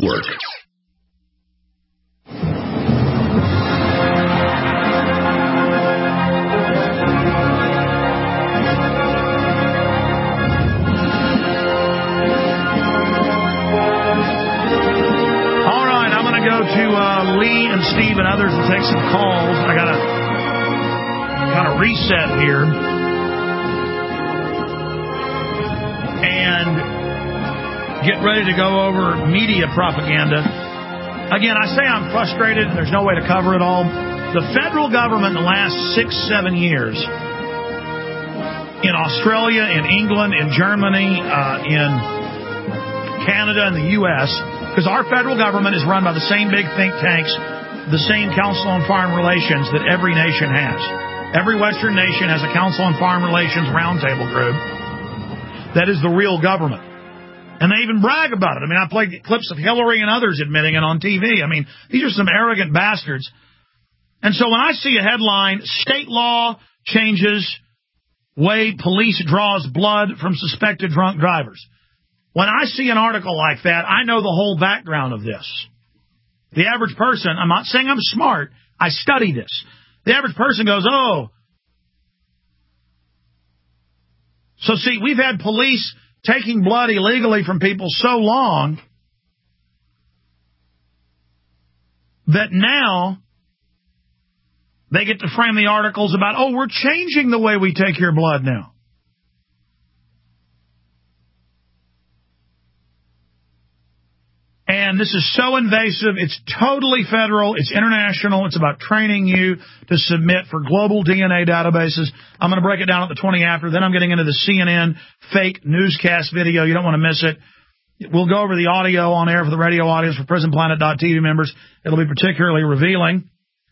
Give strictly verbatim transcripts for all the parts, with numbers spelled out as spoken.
Network. Go to uh, Lee and Steve and others and take some calls. I gotta kind of reset here and get ready to go over media propaganda. Again, I say I'm frustrated and there's no way to cover it all. The federal government in the last six, seven years in Australia, in England, in Germany, uh, in Canada, and the U S, because our federal government is run by the same big think tanks, the same Council on Foreign Relations that every nation has. Every Western nation has a Council on Foreign Relations roundtable group that is the real government. And they even brag about it. I mean, I played clips of Hillary and others admitting it on T V. I mean, these are some arrogant bastards. And so when I see a headline, state law changes way police draws blood from suspected drunk drivers. When I see an article like that, I know the whole background of this. The average person, I'm not saying I'm smart, I study this. The average person goes, oh. So see, we've had police taking blood illegally from people so long that now they get to frame the articles about, oh, we're changing the way we take your blood now. And this is so invasive. It's totally federal. It's international. It's about training you to submit for global D N A databases. I'm going to break it down at the twenty after. Then I'm getting into the C N N fake newscast video. You don't want to miss it. We'll go over the audio on air for the radio audience for prison planet dot t v members. It'll be particularly revealing.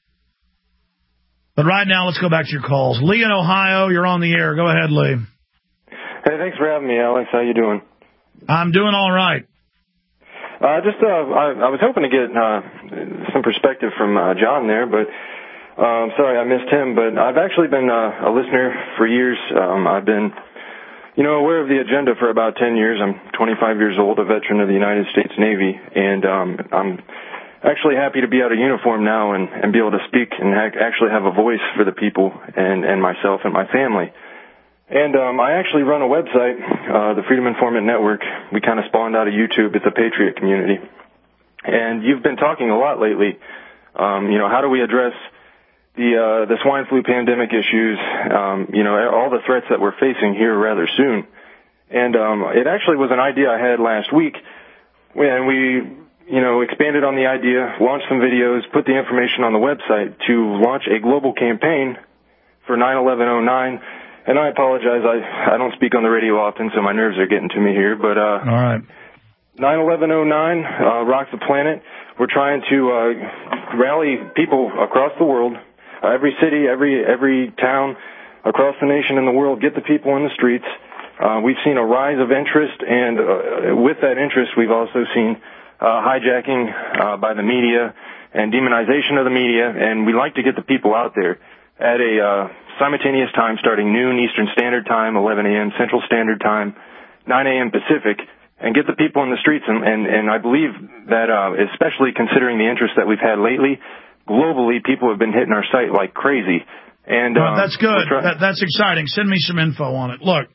But right now, let's go back to your calls. Lee in Ohio, you're on the air. Go ahead, Lee. Hey, thanks for having me, Alex. How you doing? I'm doing all right. Uh, just, uh, I, I was hoping to get uh, some perspective from uh, John there, but um, sorry I missed him. But I've actually been uh, a listener for years. Um, I've been, you know, aware of the agenda for about ten years. I'm twenty-five years old, a veteran of the United States Navy, and um, I'm actually happy to be out of uniform now and, and be able to speak and ha- actually have a voice for the people and, and myself and my family. And um, I actually run a website, uh, the Freedom Informant Network. We kind of spawned out of YouTube. It's a patriot community. And you've been talking a lot lately, um, you know, how do we address the uh, the swine flu pandemic issues, um, you know, all the threats that we're facing here rather soon. And um, it actually was an idea I had last week when we, you know, expanded on the idea, launched some videos, put the information on the website to launch a global campaign for nine eleven oh nine. And I apologize, I, I don't speak on the radio often, so my nerves are getting to me here. But uh, all right. nine eleven oh nine, uh, Rock the Planet. We're trying to uh, rally people across the world, uh, every city, every every town across the nation and the world, get the people in the streets. Uh, we've seen a rise of interest, and uh, with that interest, we've also seen uh, hijacking uh, by the media and demonization of the media, and we like to get the people out there at a uh, simultaneous time starting noon Eastern Standard Time, eleven a.m. Central Standard Time, nine a.m. Pacific, and get the people in the streets. And, and, and I believe that, uh, especially considering the interest that we've had lately, globally, people have been hitting our site like crazy. And well, um, that's good. That, that's exciting. Send me some info on it. Look,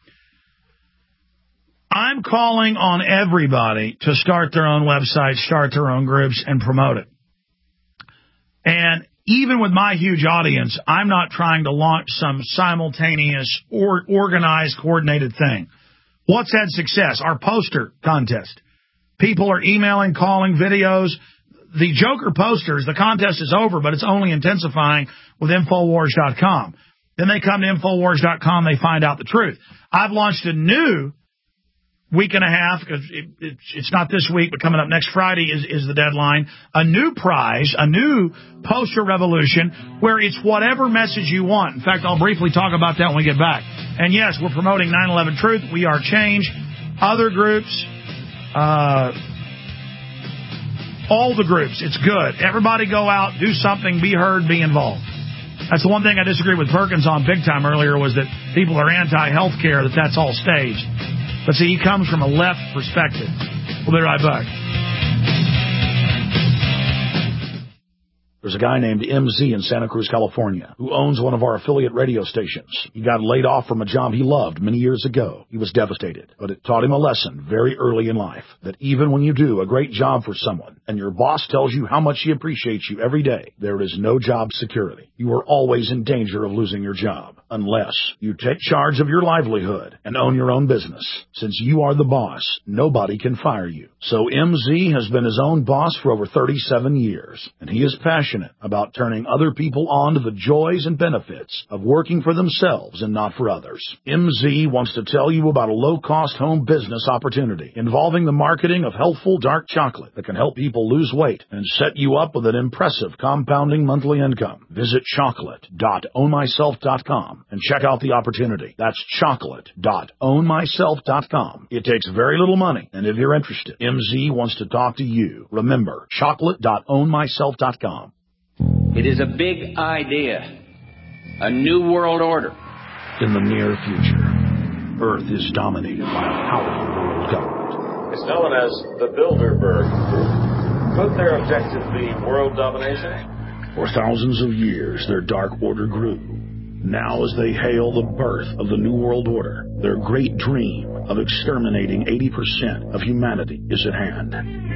I'm calling on everybody to start their own website, start their own groups, and promote it. And even with my huge audience, I'm not trying to launch some simultaneous or organized, coordinated thing. What's had success? Our poster contest. People are emailing, calling, videos. The Joker posters, the contest is over, but it's only intensifying with Infowars dot com. Then they come to Infowars dot com, they find out the truth. I've launched a new week and a half, because it, it, it's not this week, but coming up next Friday is, is the deadline, a new prize, a new poster revolution, where it's whatever message you want. In fact, I'll briefly talk about that when we get back. And yes, we're promoting nine eleven Truth, We Are Change, other groups, uh, all the groups. It's good. Everybody go out, do something, be heard, be involved. That's the one thing I disagree with Perkins on big time earlier, was that people are anti-health care, that that's all staged. But see, he comes from a left perspective. We'll be right back. There's a guy named M Z in Santa Cruz, California, who owns one of our affiliate radio stations. He got laid off from a job he loved many years ago. He was devastated, but it taught him a lesson very early in life, that even when you do a great job for someone and your boss tells you how much he appreciates you every day, there is no job security. You are always in danger of losing your job unless you take charge of your livelihood and own your own business. Since you are the boss, nobody can fire you. So M Z has been his own boss for over thirty-seven years, and he is passionate about turning other people on to the joys and benefits of working for themselves and not for others. M Z wants to tell you about a low-cost home business opportunity involving the marketing of healthful dark chocolate that can help people lose weight and set you up with an impressive compounding monthly income. Visit chocolate dot own myself dot com and check out the opportunity. That's chocolate dot own myself dot com. It takes very little money, and if you're interested, M Z wants to talk to you. Remember, chocolate dot own myself dot com. It is a big idea, a new world order. In the near future, Earth is dominated by a powerful world government. It's known as the Bilderberg Group. Could their objective be world domination? For thousands of years, their dark order grew. Now, as they hail the birth of the New World Order, their great dream of exterminating eighty percent of humanity is at hand.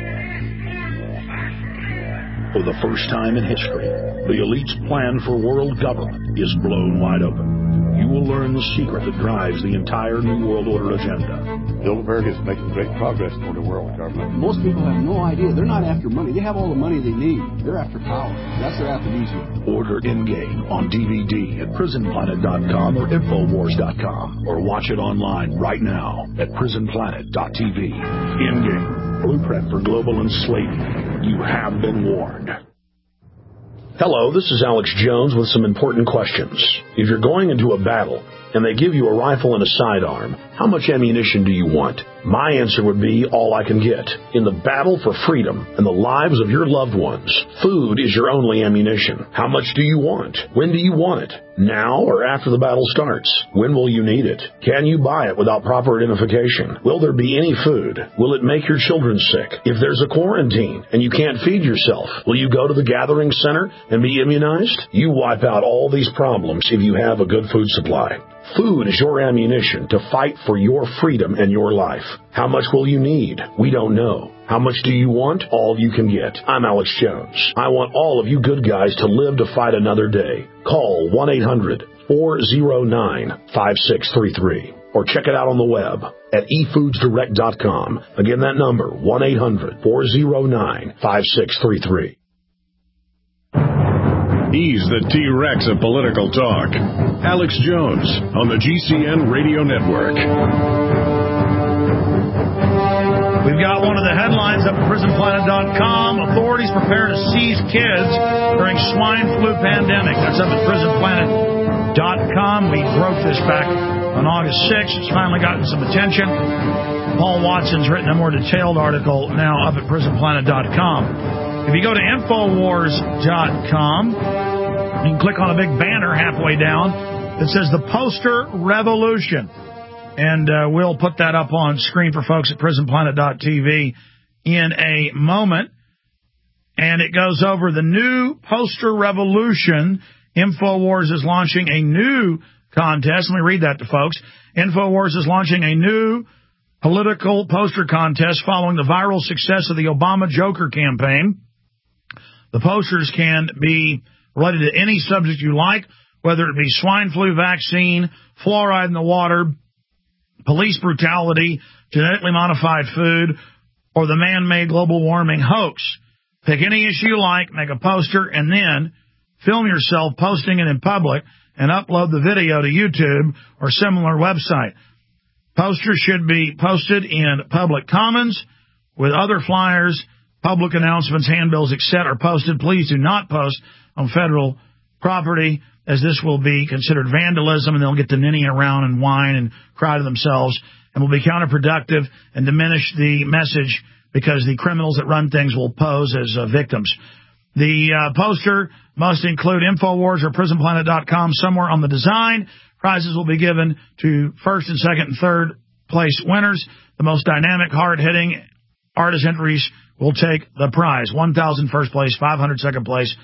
For the first time in history, the elite's plan for world government is blown wide open. You will learn the secret that drives the entire New World Order agenda. Bilderberg is making great progress toward a world government. Most people have no idea. They're not after money. They have all the money they need. They're after power. That's their aphrodisiac. Order In-Game on D V D at prison planet dot com or infowars dot com, or watch it online right now at prison planet dot t v. In-Game, blueprint for global enslavement. You have been warned. Hello, this is Alex Jones with some important questions. If you're going into a battle and they give you a rifle and a sidearm, how much ammunition do you want? My answer would be all I can get. In the battle for freedom and the lives of your loved ones, food is your only ammunition. How much do you want? When do you want it? Now or after the battle starts? When will you need it? Can you buy it without proper identification? Will there be any food? Will it make your children sick? If there's a quarantine and you can't feed yourself, will you go to the gathering center and be immunized? You wipe out all these problems if you have a good food supply. Food is your ammunition to fight for your freedom and your life. How much will you need? We don't know. How much do you want? All you can get. I'm Alex Jones. I want all of you good guys to live to fight another day. Call one eight hundred four oh nine five six three three or check it out on the web at e foods direct dot com. Again, that number, one eight hundred four oh nine five six three three. He's the T-Rex of political talk. Alex Jones on the G C N Radio Network. We've got one of the headlines up at prison planet dot com. Authorities prepare to seize kids during swine flu pandemic. That's up at prison planet dot com. We broke this back on August sixth. It's finally gotten some attention. Paul Watson's written a more detailed article now up at prison planet dot com. If you go to infowars dot com, you can click on a big banner halfway down that says the Poster Revolution. And uh, we'll put that up on screen for folks at prison planet dot t v in a moment. And it goes over the new Poster Revolution. InfoWars is launching a new contest. Let me read that to folks. InfoWars is launching a new political poster contest following the viral success of the Obama Joker campaign. The posters can be related to any subject you like, whether it be swine flu vaccine, fluoride in the water, police brutality, genetically modified food, or the man-made global warming hoax. Pick any issue you like, make a poster, and then film yourself posting it in public and upload the video to YouTube or similar website. Posters should be posted in public commons with other flyers, public announcements, handbills, et cetera are posted. Please do not post on federal property, as this will be considered vandalism, and they'll get to ninny around and whine and cry to themselves, and will be counterproductive and diminish the message because the criminals that run things will pose as uh, victims. The uh, poster must include InfoWars or prison planet dot com somewhere on the design. Prizes will be given to first and second and third place winners. The most dynamic, hard-hitting artist entries will take the prize. one thousand first place, five hundred second place,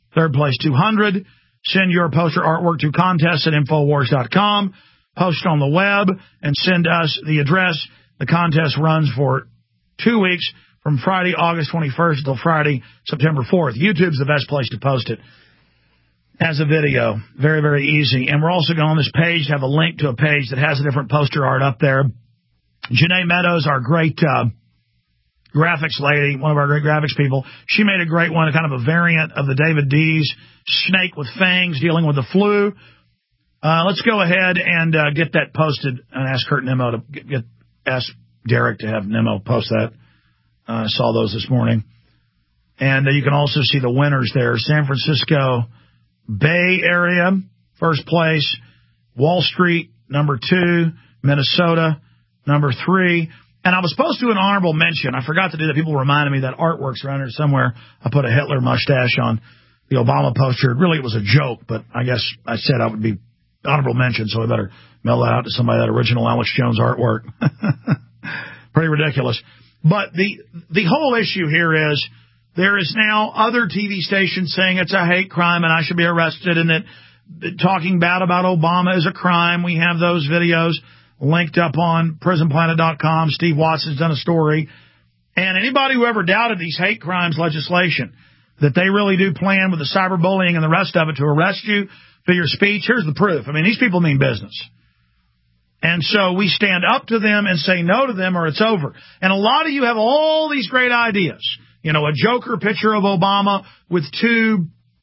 Third place, two hundred. Send your poster artwork to contest at infowars dot com. Post on the web and send us the address. The contest runs for two weeks from Friday, August twenty-first until Friday, September fourth. YouTube's the best place to post it as a video. Very, very easy. And we're also going on this page to have a link to a page that has a different poster art up there. Janae Meadows, our great uh, graphics lady, one of our great graphics people, she made a great one, a kind of a variant of the David Dees snake with fangs dealing with the flu. Uh, let's go ahead and uh, get that posted and ask Kurt Nimmo to get, get ask Derek to have Nimmo post that. I uh, saw those this morning. And uh, you can also see the winners there. San Francisco Bay Area, first place. Wall Street, number two. Minnesota, number three. And I was supposed to do an honorable mention. I forgot to do that. People reminded me that artwork's around here somewhere. I put a Hitler mustache on the Obama poster. Really, it was a joke, but I guess I said I would be honorable mention, so I better mail that out to somebody, that original Alex Jones artwork. Pretty ridiculous. But the the whole issue here is there is now other T V stations saying it's a hate crime and I should be arrested, and that, that talking bad about Obama is a crime. We have those videos linked up on prison planet dot com. Steve Watson's done a story. And anybody who ever doubted these hate crimes legislation, that they really do plan with the cyberbullying and the rest of it to arrest you for your speech, here's the proof. I mean, these people mean business. And so we stand up to them and say no to them or it's over. And a lot of you have all these great ideas. You know, a Joker picture of Obama with two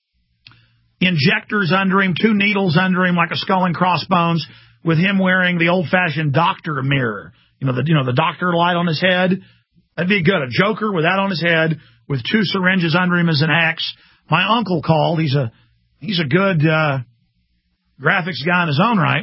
injectors under him, two needles under him like a skull and crossbones, with him wearing the old-fashioned doctor mirror. You know, the you know the doctor light on his head. That'd be good. A Joker with that on his head with two syringes under him as an axe. My uncle called. He's a he's a good uh, graphics guy in his own right.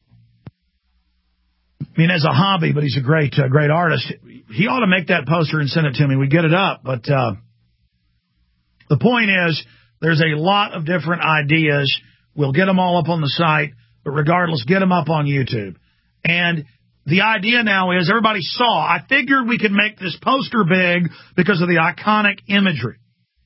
I mean, as a hobby, but he's a great, uh, great artist. He ought to make that poster and send it to me. We get it up. But uh, the point is, there's a lot of different ideas. We'll get them all up on the site. But regardless, get them up on YouTube. And the idea now is, everybody saw, I figured we could make this poster big because of the iconic imagery.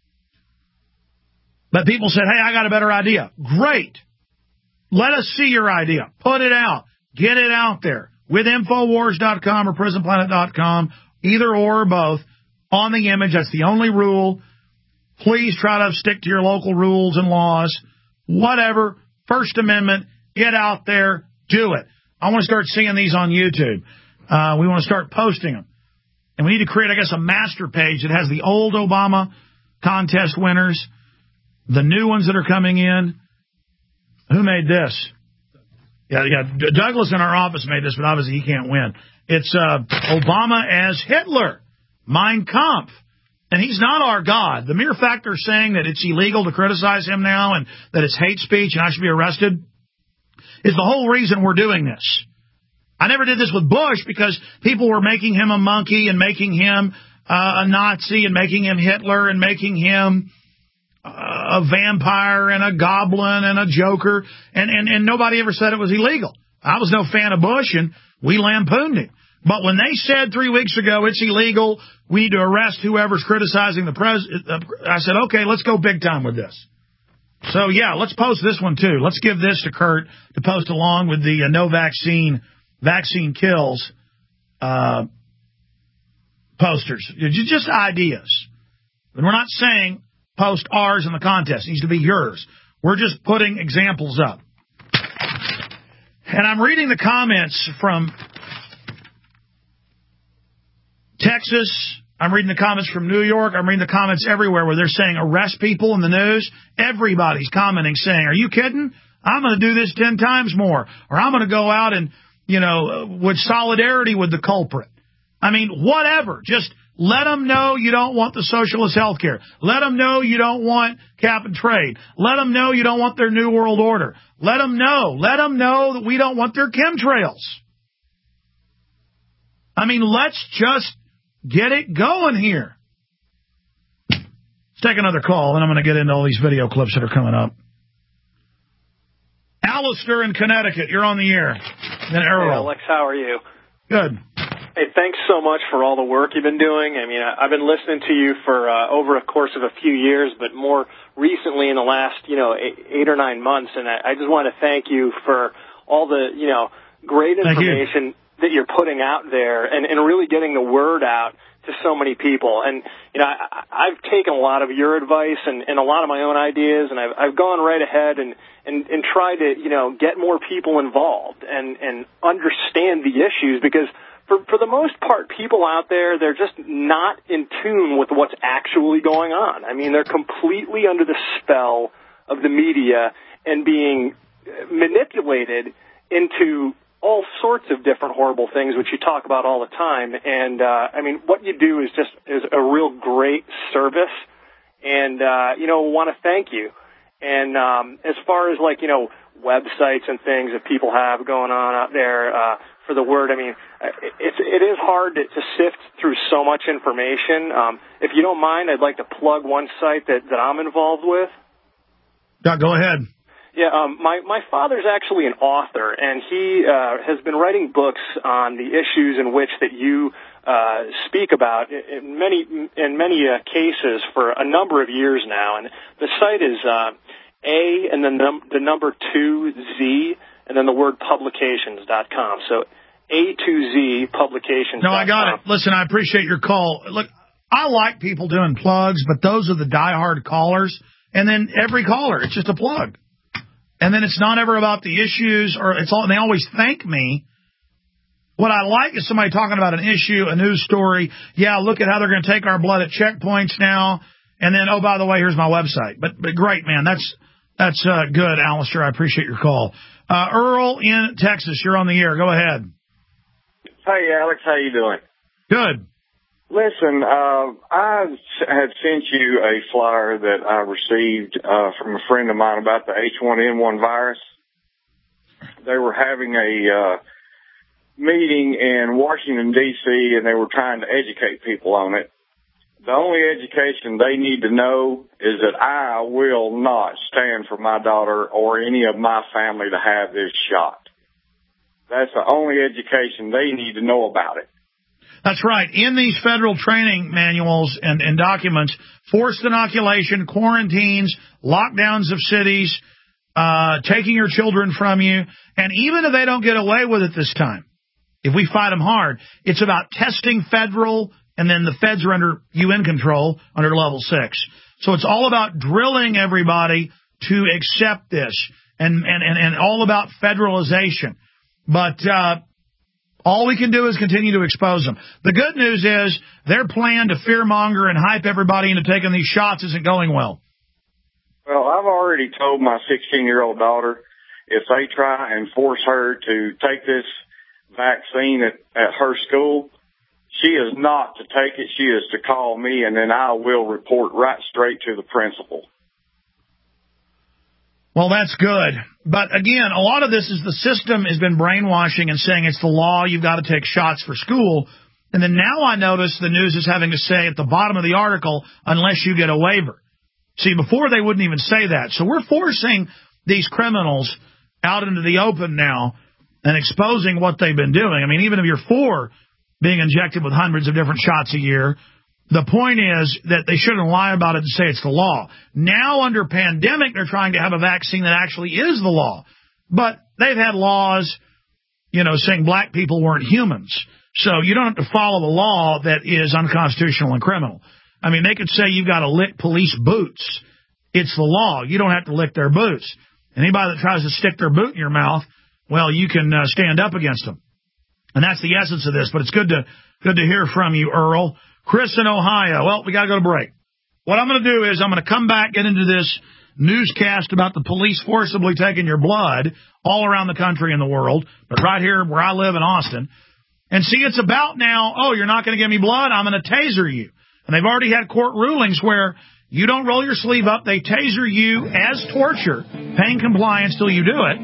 But people said, hey, I got a better idea. Great. Let us see your idea. Put it out. Get it out there. With infowars dot com or prison planet dot com, either or, or both, on the image. That's the only rule. Please try to stick to your local rules and laws. Whatever. First Amendment. Get out there. Do it. I want to start seeing these on YouTube. Uh, we want to start posting them. And we need to create, I guess, a master page that has the old Obama contest winners, the new ones that are coming in. Who made this? Yeah, yeah. Douglas in our office made this, but obviously he can't win. It's uh, Obama as Hitler, Mein Kampf. And he's not our God. The mere fact they're saying that it's illegal to criticize him now and that it's hate speech and I should be arrested is the whole reason we're doing this. I never did this with Bush because people were making him a monkey and making him uh, a Nazi and making him Hitler and making him a vampire and a goblin and a joker, and, and, and nobody ever said it was illegal. I was no fan of Bush, and we lampooned him. But when they said three weeks ago it's illegal, we need to arrest whoever's criticizing the president, I said, okay, let's go big time with this. So, yeah, let's post this one, too. Let's give this to Kurt to post along with the uh, no vaccine, vaccine kills uh, posters. Just ideas. And we're not saying post ours in the contest. It needs to be yours. We're just putting examples up. And I'm reading the comments from Texas. I'm reading the comments from New York. I'm reading the comments everywhere where they're saying arrest people in the news. Everybody's commenting saying, are you kidding? I'm going to do this ten times more. Or I'm going to go out and, you know, with solidarity with the culprit. I mean, whatever. Just let them know you don't want the socialist health care. Let them know you don't want cap and trade. Let them know you don't want their New World Order. Let them know. Let them know that we don't want their chemtrails. I mean, let's just get it going here. Let's take another call, and I'm going to get into all these video clips that are coming up. Alistair in Connecticut, you're on the air. Then Errol. Hey, Alex, how are you? Good. Hey, thanks so much for all the work you've been doing. I mean, I've been listening to you for uh, over a course of a few years, but more recently in the last, you know, eight, eight or nine months. And I, I just want to thank you for all the, you know, great information you. that you're putting out there and, and really getting the word out to so many people. And, you know, I, I've taken a lot of your advice and, and a lot of my own ideas, and I've, I've gone right ahead and, and, and tried to, you know, get more people involved and, and understand the issues, because For, for the most part, people out there, they're just not in tune with what's actually going on. I mean, they're completely under the spell of the media and being manipulated into all sorts of different horrible things, which you talk about all the time. And, uh, I mean, what you do is just is a real great service. And, uh, you know, want to thank you. And um, as far as, like, you know, websites and things that people have going on out there, uh, for the word, I mean, it's, it is hard to, to sift through so much information. Um, if you don't mind, I'd like to plug one site that, that I'm involved with. Yeah, go ahead. Yeah, um, my, my father's actually an author, and he uh, has been writing books on the issues in which that you uh, speak about in many, in many uh, cases for a number of years now. And the site is uh, A and then num- the number two Z and then the word publications dot com. So A two Z publications. No, I got it. Listen, I appreciate your call. Look, I like people doing plugs, but those are the diehard callers. And then every caller, it's just a plug. And then it's not ever about the issues, or it's all, and they always thank me. What I like is somebody talking about an issue, a news story. Yeah, look at how they're going to take our blood at checkpoints now. And then, oh, by the way, here's my website. But, but great, man. That's, that's uh, good, Alistair. I appreciate your call. Uh, Earl in Texas, you're on the air. Go ahead. Hey, Alex, how you doing? Good. Listen, uh, I had sent you a flyer that I received uh, from a friend of mine about the H one N one virus. They were having a uh, meeting in Washington, D C, and they were trying to educate people on it. The only education they need to know is that I will not stand for my daughter or any of my family to have this shot. That's the only education they need to know about it. That's right. In these federal training manuals and, and documents, forced inoculation, quarantines, lockdowns of cities, uh, taking your children from you, and even if they don't get away with it this time, if we fight them hard, it's about testing federal, and then the feds are under U N control under level six. So it's all about drilling everybody to accept this, and, and, and, and all about federalization. But uh all we can do is continue to expose them. The good news is their plan to fearmonger and hype everybody into taking these shots isn't going well. Well, I've already told my sixteen-year-old daughter if they try and force her to take this vaccine at, at her school, she is not to take it. She is to call me, and then I will report right straight to the principal. Well, that's good. But again, a lot of this is the system has been brainwashing and saying it's the law, you've got to take shots for school. And then now I notice the news is having to say at the bottom of the article, unless you get a waiver. See, before they wouldn't even say that. So we're forcing these criminals out into the open now and exposing what they've been doing. I mean, even if you're for being injected with hundreds of different shots a year, the point is that they shouldn't lie about it and say it's the law. Now, under pandemic, they're trying to have a vaccine that actually is the law. But they've had laws, you know, saying black people weren't humans. So you don't have to follow a law that is unconstitutional and criminal. I mean, they could say you've got to lick police boots. It's the law. You don't have to lick their boots. Anybody that tries to stick their boot in your mouth, well, you can uh, stand up against them. And that's the essence of this. But it's good to good to hear from you, Earl. Chris in Ohio. Well, we got to go to break. What I'm going to do is I'm going to come back, get into this newscast about the police forcibly taking your blood all around the country and the world, but right here where I live in Austin, and see it's about now, oh, you're not going to give me blood, I'm going to taser you. And they've already had court rulings where you don't roll your sleeve up, they taser you as torture, paying compliance till you do it,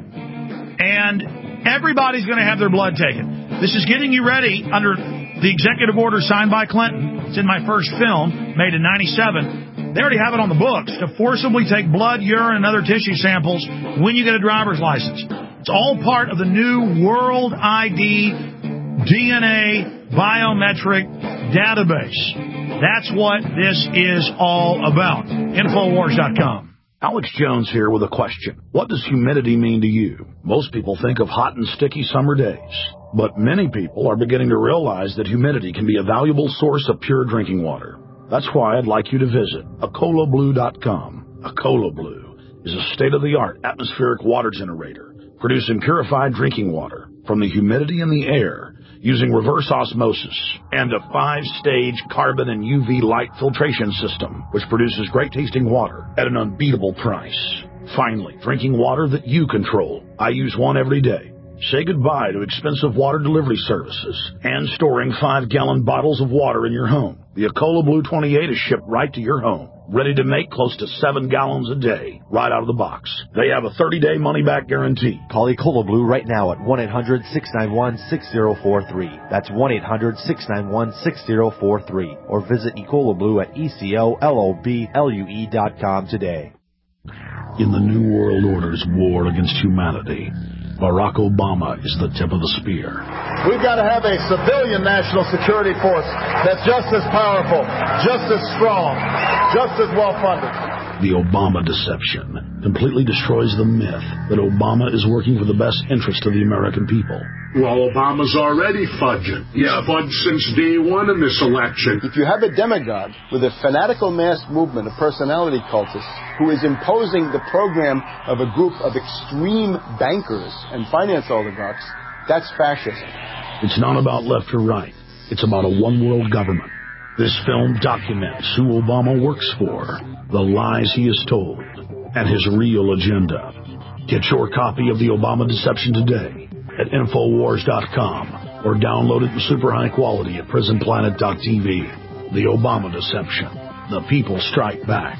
and everybody's going to have their blood taken. This is getting you ready under the executive order signed by Clinton. It's in my first film, made in ninety-seven. They already have it on the books to forcibly take blood, urine, and other tissue samples when you get a driver's license. It's all part of the new World I D, D N A, biometric database. That's what this is all about. Infowars dot com. Alex Jones here with a question. What does humidity mean to you? Most people think of hot and sticky summer days, but many people are beginning to realize that humidity can be a valuable source of pure drinking water. That's why I'd like you to visit Acola Blue dot com. Acola Blue is a state-of-the-art atmospheric water generator producing purified drinking water from the humidity in the air using reverse osmosis and a five-stage carbon and U V light filtration system, which produces great-tasting water at an unbeatable price. Finally, drinking water that you control. I use one every day. Say goodbye to expensive water delivery services and storing five-gallon bottles of water in your home. The Acola Blue twenty-eight is shipped right to your home, ready to make close to seven gallons a day, right out of the box. They have a thirty-day money-back guarantee. Call Acola Blue right now at one eight hundred six nine one six zero four three. That's one eight hundred six nine one six zero four three. Or visit Ecola Blue at E C O L O B L U E dot com today. In the New World Order's war against humanity, Barack Obama is the tip of the spear. We've got to have a civilian national security force that's just as powerful, just as strong, just as well-funded. The Obama deception completely destroys the myth that Obama is working for the best interest of the American people. Well, Obama's already fudging. He's yeah. fudged since day one in this election. If you have a demagogue with a fanatical mass movement of personality cultists who is imposing the program of a group of extreme bankers and finance oligarchs, that's fascism. It's not about left or right. It's about a one-world government. This film documents who Obama works for, the lies he has told, and his real agenda. Get your copy of The Obama Deception today at Infowars dot com or download it in super high quality at Prison Planet dot T V. The Obama Deception. The people strike back.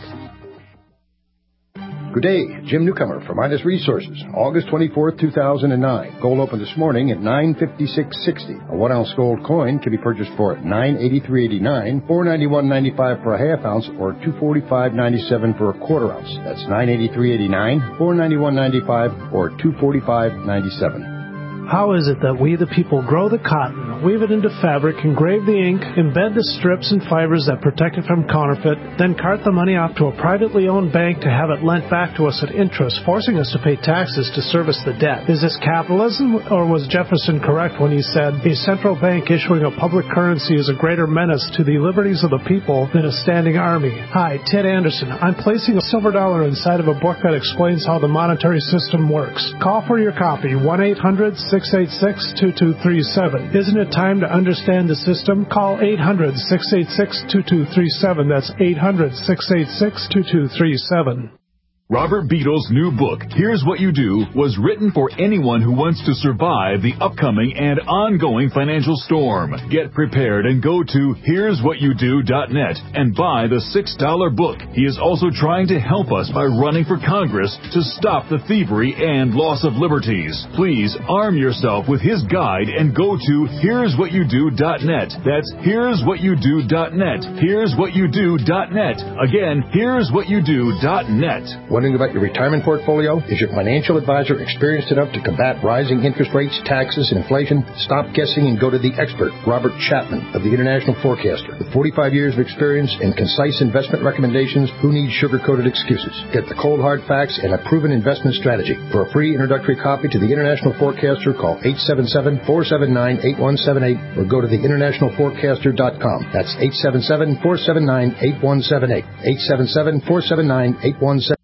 Good day, Jim Newcomer from Midas Resources, August twenty-fourth, two thousand nine. Gold opened this morning at nine fifty-six sixty. A one-ounce gold coin can be purchased for nine eighty-three eighty-nine, four ninety-one ninety-five for a half ounce, or two forty-five ninety-seven for a quarter ounce. That's nine eighty-three eighty-nine, four ninety-one ninety-five, or two forty-five ninety-seven. How is it that we, the people, grow the cotton, weave it into fabric, engrave the ink, embed the strips and fibers that protect it from counterfeit, then cart the money off to a privately owned bank to have it lent back to us at interest, forcing us to pay taxes to service the debt? Is this capitalism, or was Jefferson correct when he said, a central bank issuing a public currency is a greater menace to the liberties of the people than a standing army? Hi, Ted Anderson. I'm placing a silver dollar inside of a book that explains how the monetary system works. Call for your copy, one eight hundred six eight six two two three seven. Isn't it time to understand the system? Call eight hundred six eight six two two three seven. That's eight hundred six eight six two two three seven. Robert Beadle's new book, Here's What You Do, was written for anyone who wants to survive the upcoming and ongoing financial storm. Get prepared and go to here's what you do dot net and buy the six dollar book. He is also trying to help us by running for Congress to stop the thievery and loss of liberties. Please arm yourself with his guide and go to here's what you do dot net. That's here's what you do dot net. here's what you do dot net. Again, here's what you do dot net. Wondering about your retirement portfolio? Is your financial advisor experienced enough to combat rising interest rates, taxes, and inflation? Stop guessing and go to the expert, Robert Chapman of the International Forecaster. With forty-five years of experience and concise investment recommendations, who needs sugar-coated excuses? Get the cold hard facts and a proven investment strategy. For a free introductory copy to the International Forecaster, call eight seven seven, four seven nine, eight one seven eight or go to the international forecaster dot com. That's eight seven seven, four seven nine, eight one seven eight. eight seven seven, four seven nine, eight one seven eight.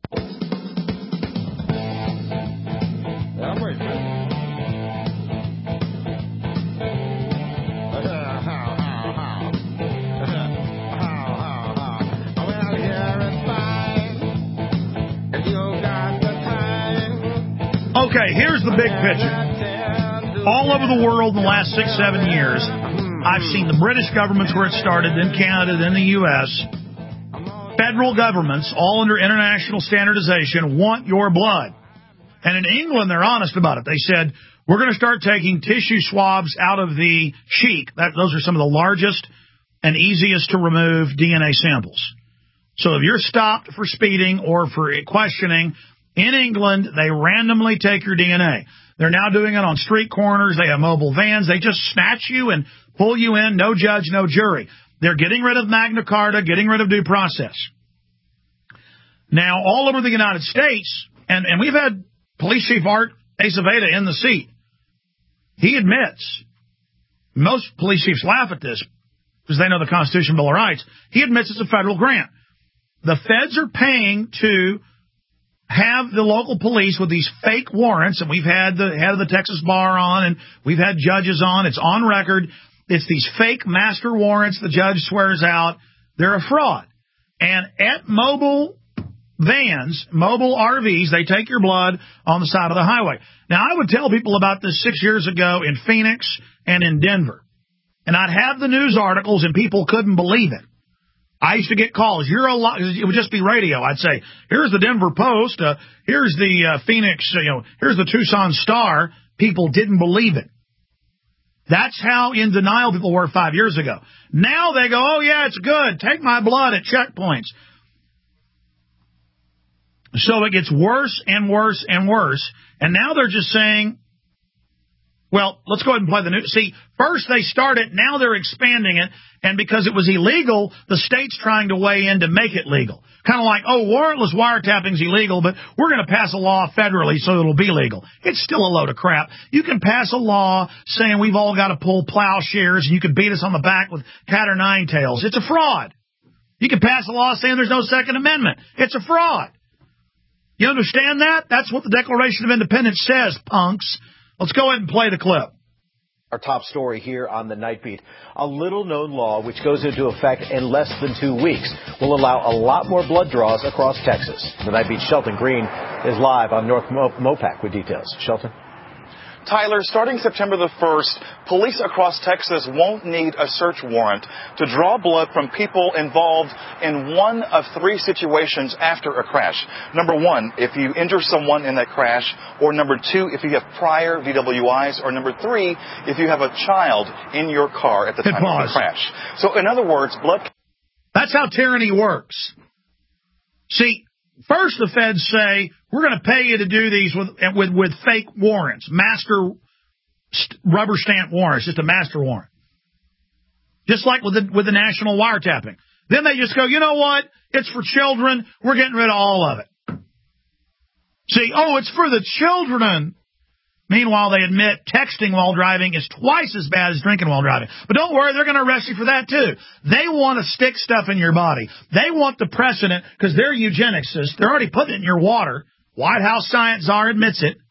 Okay, here's the big picture. All over the world in the last six, seven years, I've seen the British governments where it started, then Canada, then the U S Federal governments, all under international standardization, want your blood. And in England, they're honest about it. They said, we're going to start taking tissue swabs out of the cheek. That, those are some of the largest and easiest to remove D N A samples. So if you're stopped for speeding or for questioning, in England, they randomly take your D N A. They're now doing it on street corners. They have mobile vans. They just snatch you and pull you in. No judge, no jury. They're getting rid of Magna Carta, getting rid of due process. Now, all over the United States, and, and we've had Police Chief Art Aceveda in the seat. He admits, most police chiefs laugh at this because they know the Constitution, Bill of Rights. He admits it's a federal grant. The feds are paying to have the local police with these fake warrants, and we've had the head of the Texas Bar on, and we've had judges on. It's on record. It's these fake master warrants the judge swears out. They're a fraud. And at mobile vans, mobile R Vs, they take your blood on the side of the highway. Now, I would tell people about this six years ago in Phoenix and in Denver. And I'd have the news articles, and people couldn't believe it. I used to get calls. You're a lot. It would just be radio. I'd say, here's the Denver Post. Uh, here's the uh, Phoenix, you know, here's the Tucson Star. People didn't believe it. That's how in denial people were five years ago. Now they go, oh, yeah, it's good. Take my blood at checkpoints. So it gets worse and worse and worse. And now they're just saying, well, let's go ahead and play the news. See, first they started, now they're expanding it. And because it was illegal, the state's trying to weigh in to make it legal. Kind of like, oh, warrantless wiretapping's illegal, but we're going to pass a law federally so it'll be legal. It's still a load of crap. You can pass a law saying we've all got to pull plowshares and you can beat us on the back with cat or nine tails. It's a fraud. You can pass a law saying there's no Second Amendment. It's a fraud. You understand that? That's what the Declaration of Independence says, punks. Let's go ahead and play the clip. Our top story here on the Night Beat. A little-known law which goes into effect in less than two weeks will allow a lot more blood draws across Texas. The Night Beat Shelton Green is live on North Mo- Mopac with details. Shelton? Tyler, starting September the first, police across Texas won't need a search warrant to draw blood from people involved in one of three situations after a crash. Number one, if you injure someone in that crash, or number two, if you have prior D W Is, or number three, if you have a child in your car at the time of the crash. So in other words, blood... That's how tyranny works. See, first the feds say, we're going to pay you to do these with with, with fake warrants, master st- rubber stamp warrants, just a master warrant. Just like with the, with the national wiretapping. Then they just go, you know what? It's for children. We're getting rid of all of it. See, oh, it's for the children. Meanwhile, they admit texting while driving is twice as bad as drinking while driving. But don't worry, they're going to arrest you for that, too. They want to stick stuff in your body. They want the precedent because they're eugenicists. They're already putting it in your water. White House Science Czar admits it.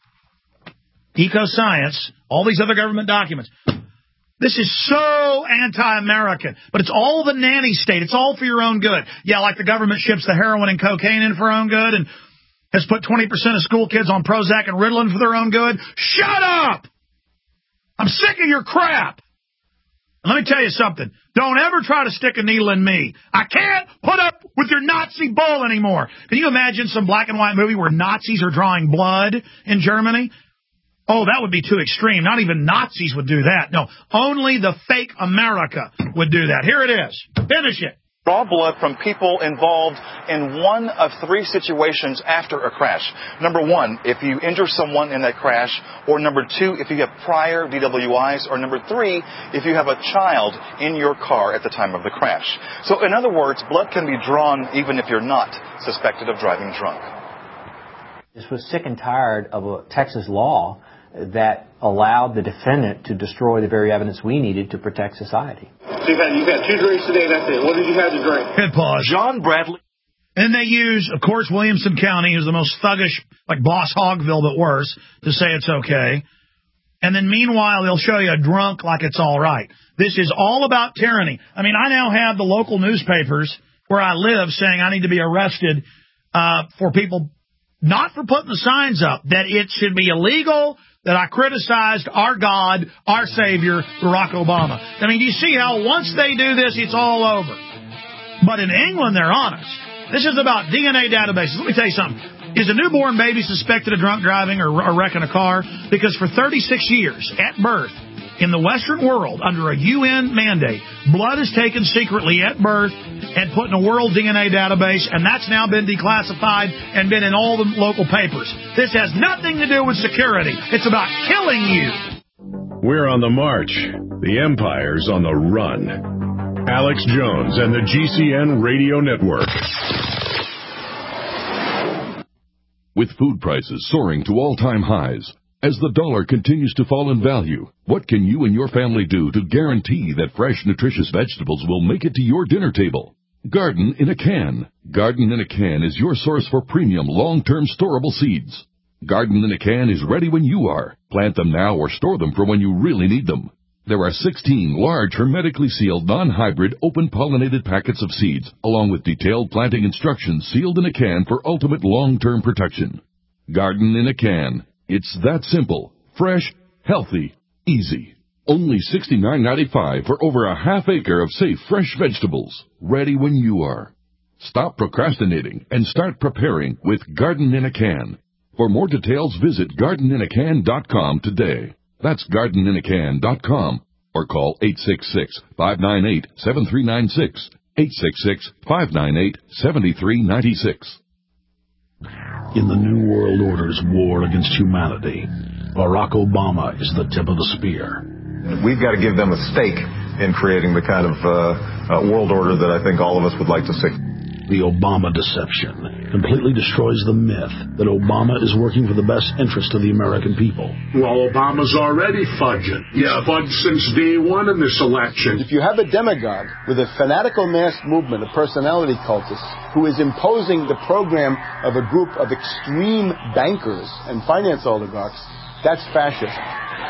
Eco-science. All these other government documents. This is so anti-American. But it's all the nanny state. It's all for your own good. Yeah, like the government ships the heroin and cocaine in for our own good and has put twenty percent of school kids on Prozac and Ritalin for their own good. Shut up! I'm sick of your crap. Let me tell you something. Don't ever try to stick a needle in me. I can't put up with your Nazi bull anymore. Can you imagine some black and white movie where Nazis are drawing blood in Germany? Oh, that would be too extreme. Not even Nazis would do that. No, only the fake America would do that. Here it is. Finish it. Draw blood from people involved in one of three situations after a crash. Number one, if you injure someone in that crash, or number two, if you have prior D W Is, or number three, if you have a child in your car at the time of the crash. So in other words, blood can be drawn even if you're not suspected of driving drunk. Just was sick and tired of a Texas law that allowed the defendant to destroy the very evidence we needed to protect society. So you've had, you've had two drinks today, that's it. What did you have to drink? Good pause. John Bradley. And they use, of course, Williamson County, who's the most thuggish, like Boss Hogville, but worse, to say it's okay. And then meanwhile, they'll show you a drunk like it's all right. This is all about tyranny. I mean, I now have the local newspapers where I live saying I need to be arrested uh, for people, not for putting the signs up, that it should be illegal, that I criticized our God, our Savior, Barack Obama. I mean, do you see how once they do this, it's all over? But in England, they're honest. This is about D N A databases. Let me tell you something. Is a newborn baby suspected of drunk driving or, or wrecking a car? Because for thirty-six years, at birth, in the Western world, under a U N mandate, blood is taken secretly at birth and put in a world D N A database, and that's now been declassified and been in all the local papers. This has nothing to do with security. It's about killing you. We're on the march. The empire's on the run. Alex Jones and the G C N Radio Network. With food prices soaring to all-time highs, as the dollar continues to fall in value, what can you and your family do to guarantee that fresh, nutritious vegetables will make it to your dinner table? Garden in a Can. Garden in a Can is your source for premium, long-term storable seeds. Garden in a Can is ready when you are. Plant them now or store them for when you really need them. There are sixteen large, hermetically sealed, non-hybrid, open-pollinated packets of seeds, along with detailed planting instructions sealed in a can for ultimate long-term protection. Garden in a Can. It's that simple, fresh, healthy, easy. Only sixty-nine ninety-five for over a half acre of safe, fresh vegetables, ready when you are. Stop procrastinating and start preparing with Garden in a Can. For more details, visit garden in a can dot com today. That's garden in a can dot com or call eight six six, five nine eight, seven three nine six, eight six six, five nine eight, seven three nine six. In the New World Order's war against humanity, Barack Obama is the tip of the spear. We've got to give them a stake in creating the kind of uh, uh, world order that I think all of us would like to see. The Obama deception completely destroys the myth that Obama is working for the best interest of the American people. Well, Obama's already fudging. Yeah, fudged since day one in this election. If you have a demagogue with a fanatical mass movement of personality cultists who is imposing the program of a group of extreme bankers and finance oligarchs, that's fascism.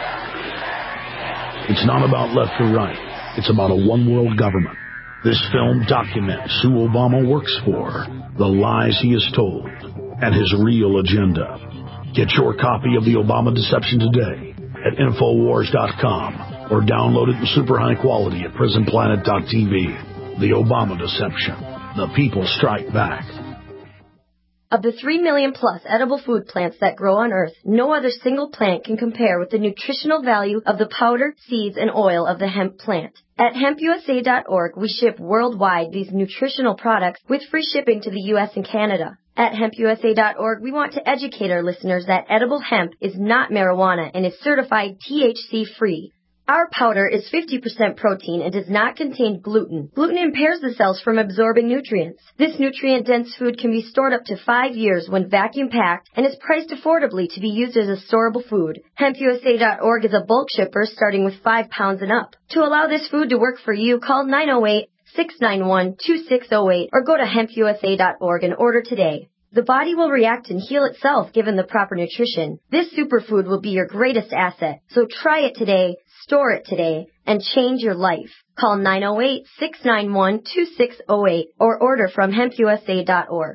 It's not about left or right. It's about a one-world government. This film documents who Obama works for, the lies he has told, and his real agenda. Get your copy of The Obama Deception today at Infowars dot com or download it in super high quality at Prison Planet dot T V. The Obama Deception. The people strike back. Of the three million plus edible food plants that grow on Earth, no other single plant can compare with the nutritional value of the powder, seeds, and oil of the hemp plant. At hemp U S A dot org, we ship worldwide these nutritional products with free shipping to the U S and Canada. At hemp U S A dot org, we want to educate our listeners that edible hemp is not marijuana and is certified T H C-free. Our powder is fifty percent protein and does not contain gluten. Gluten impairs the cells from absorbing nutrients. This nutrient-dense food can be stored up to five years when vacuum-packed and is priced affordably to be used as a storable food. hemp U S A dot org is a bulk shipper starting with five pounds and up. To allow this food to work for you, call nine oh eight, six nine one, two six oh eight or go to hemp U S A dot org and order today. The body will react and heal itself given the proper nutrition. This superfood will be your greatest asset, so try it today. Store it today and change your life. Call nine oh eight, six nine one, two six oh eight or order from hemp U S A dot org.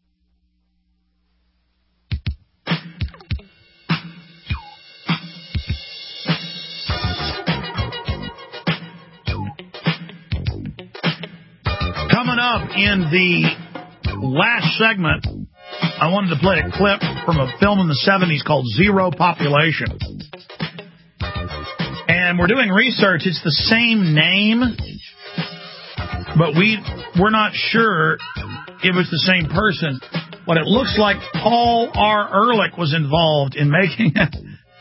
Coming up in the last segment, I wanted to play a clip from a film in the seventies called Zero Population. And we're doing research. It's the same name, but we, we're not sure if it's the same person. But it looks like Paul R. Ehrlich was involved in making it.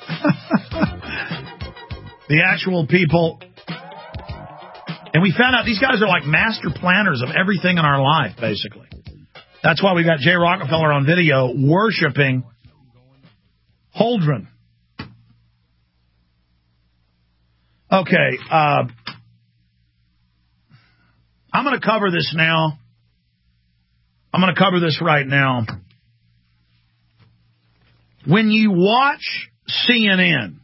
The actual people. And we found out these guys are like master planners of everything in our life, basically. That's why we got Jay Rockefeller on video worshiping Holdren. Okay, uh, I'm going to cover this now. I'm going to cover this right now. When you watch C N N,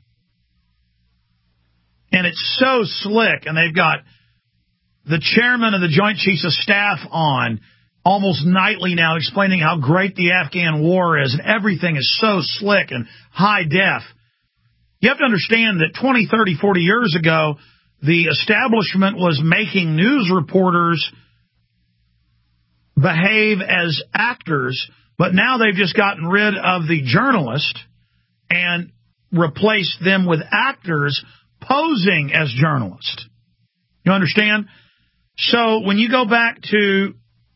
and it's so slick, and they've got the chairman of the Joint Chiefs of Staff on almost nightly now explaining how great the Afghan war is, and everything is so slick and high def. You have to understand that twenty, thirty, forty years ago, the establishment was making news reporters behave as actors, but now they've just gotten rid of the journalist and replaced them with actors posing as journalists. You understand? So when you go back to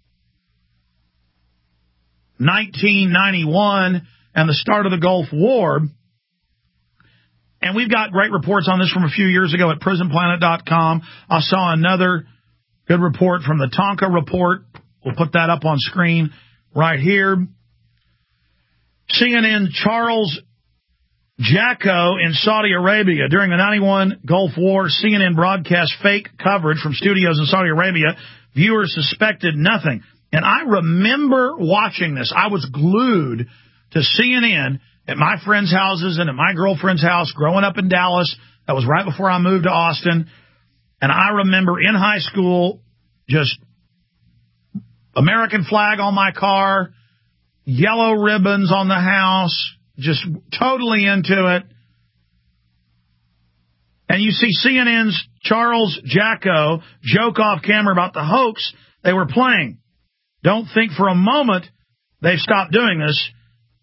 nineteen ninety-one and the start of the Gulf War, and we've got great reports on this from a few years ago at prison planet dot com. I saw another good report from the Tonka Report. We'll put that up on screen right here. C N N Charles Jacko in Saudi Arabia. During the ninety-one Gulf War, C N N broadcast fake coverage from studios in Saudi Arabia. Viewers suspected nothing. And I remember watching this. I was glued to C N N at my friends' houses and at my girlfriend's house growing up in Dallas. That was right before I moved to Austin. And I remember in high school, just American flag on my car, yellow ribbons on the house, just totally into it. And you see C N N's Charles Jacko joke off camera about the hoax they were playing. Don't think for a moment they've stopped doing this.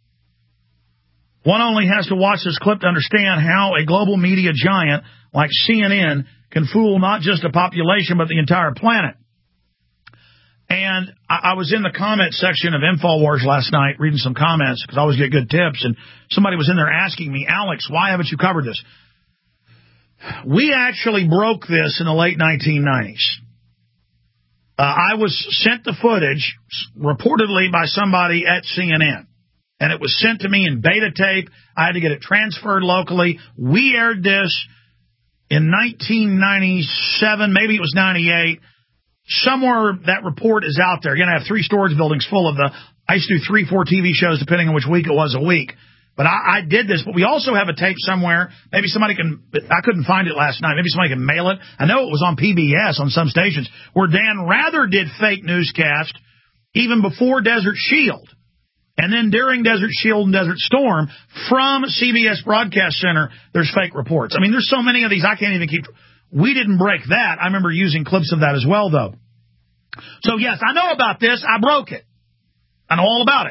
One only has to watch this clip to understand how a global media giant like C N N can fool not just a population, but the entire planet. And I, I was in the comment section of InfoWars last night reading some comments because I always get good tips. And somebody was in there asking me, Alex, why haven't you covered this? We actually broke this in the late nineteen nineties. Uh, I was sent the footage, reportedly by somebody at C N N. And it was sent to me in beta tape. I had to get it transferred locally. We aired this in nineteen ninety-seven, maybe it was ninety-eight. Somewhere that report is out there. Again, I have three storage buildings full of the, I used to do three, four T V shows depending on which week it was a week. But I, I did this, but we also have a tape somewhere. Maybe somebody can, I couldn't find it last night. Maybe somebody can mail it. I know it was on P B S on some stations where Dan Rather did fake newscast even before Desert Shield. And then during Desert Shield and Desert Storm, from C B S Broadcast Center, there's fake reports. I mean, there's so many of these, I can't even keep. We didn't break that. I remember using clips of that as well, though. So, yes, I know about this. I broke it. I know all about it.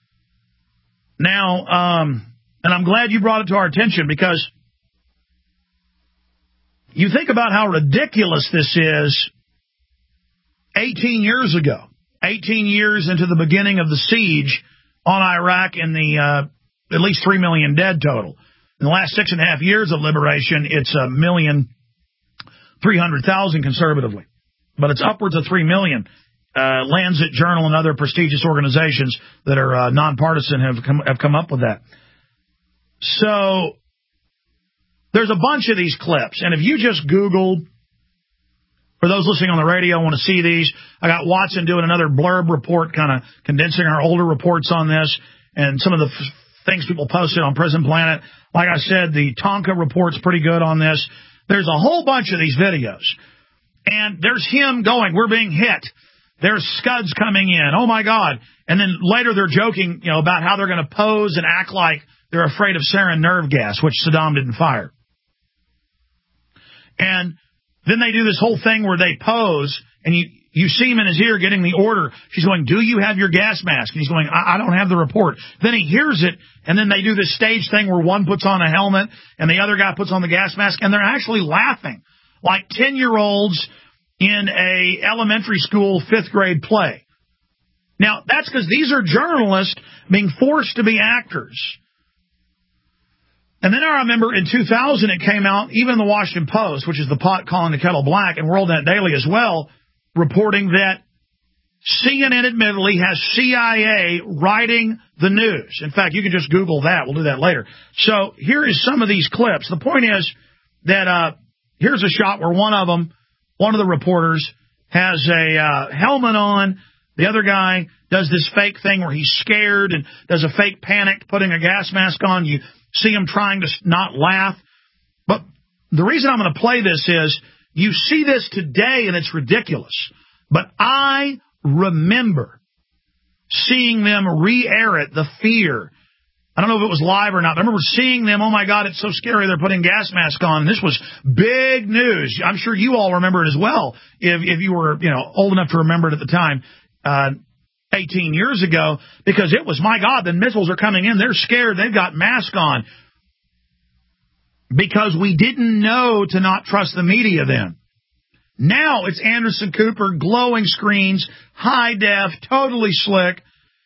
Now, um, and I'm glad you brought it to our attention because you think about how ridiculous this is eighteen years ago, eighteen years into the beginning of the siege on Iraq and the uh, at least three million dead total. In the last six and a half years of liberation, it's a million three hundred thousand conservatively, but it's upwards of three million. Uh, Lancet Journal and other prestigious organizations that are uh, nonpartisan have come, have come up with that. So there's a bunch of these clips, and if you just Google, for those listening on the radio want to see these, I got Watson doing another blurb report, kind of condensing our older reports on this, and some of the f- things people posted on Prison Planet. Like I said, the Tonka report's pretty good on this. There's a whole bunch of these videos, and there's him going, we're being hit. There's Scuds coming in. Oh, my God. And then later they're joking, you know, about how they're going to pose and act like they're afraid of sarin nerve gas, which Saddam didn't fire. And then they do this whole thing where they pose, and you, you see him in his ear getting the order. She's going, do you have your gas mask? And he's going, I, I don't have the report. Then he hears it, and then they do this stage thing where one puts on a helmet and the other guy puts on the gas mask, and they're actually laughing like ten-year-olds in a elementary school fifth grade play. Now, that's because these are journalists being forced to be actors. And then I remember in two thousand it came out, even in the Washington Post, which is the pot calling the kettle black, and WorldNet Daily as well, reporting that C N N admittedly has C I A writing the news. In fact, you can just Google that. We'll do that later. So here is some of these clips. The point is that uh, here's a shot where one of them, one of the reporters has a uh, helmet on. The other guy does this fake thing where he's scared and does a fake panic, putting a gas mask on. You see him trying to not laugh. But the reason I'm going to play this is you see this today and it's ridiculous. But I remember seeing them re-air it, the fear. I don't know if it was live or not. I remember seeing them, oh, my God, it's so scary. They're putting gas masks on. This was big news. I'm sure you all remember it as well, if if you were, you know, old enough to remember it at the time, uh, eighteen years ago, because it was, my God, the missiles are coming in. They're scared. They've got masks on. because we didn't know to not trust the media then. Now it's Anderson Cooper, glowing screens, high def, totally slick.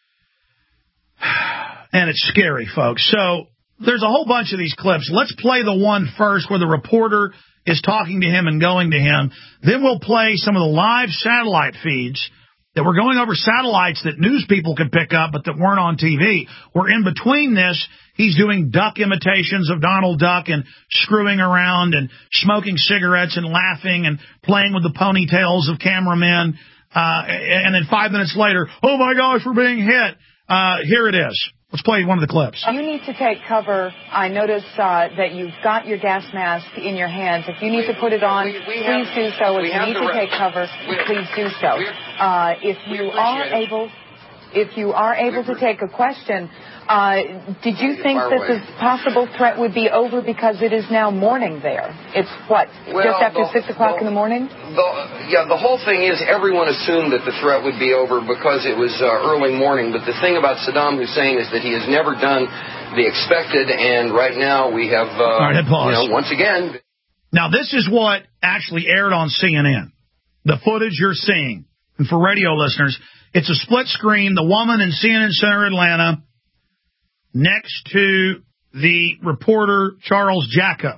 And it's scary, folks. So there's a whole bunch of these clips. Let's play the one first where the reporter is talking to him and going to him. Then we'll play some of the live satellite feeds that were going over satellites that news people could pick up but that weren't on T V. Where in between this, he's doing duck imitations of Donald Duck and screwing around and smoking cigarettes and laughing and playing with the ponytails of cameramen. Uh, and then five minutes later, oh, my gosh, we're being hit. Uh, here it is. Let's play one of the clips. You need to take cover. I notice uh, that you've got your gas mask in your hands. If you need to put it on, we, we please have, do so. If you need to take cover, please do so. Uh, if you are able, if you are able to take a question, uh, did you think that the possible threat would be over because it is now morning there? It's what, well, just after the, six o'clock the, in the morning? The, yeah, the whole thing is everyone assumed that the threat would be over because it was uh, early morning. But the thing about Saddam Hussein is that he has never done the expected, and right now we have, uh, All right, pause. you know, once again. Now, this is what actually aired on C N N, the footage you're seeing. And for radio listeners, it's a split screen, the woman in C N N Center Atlanta, next to the reporter, Charles Jacko.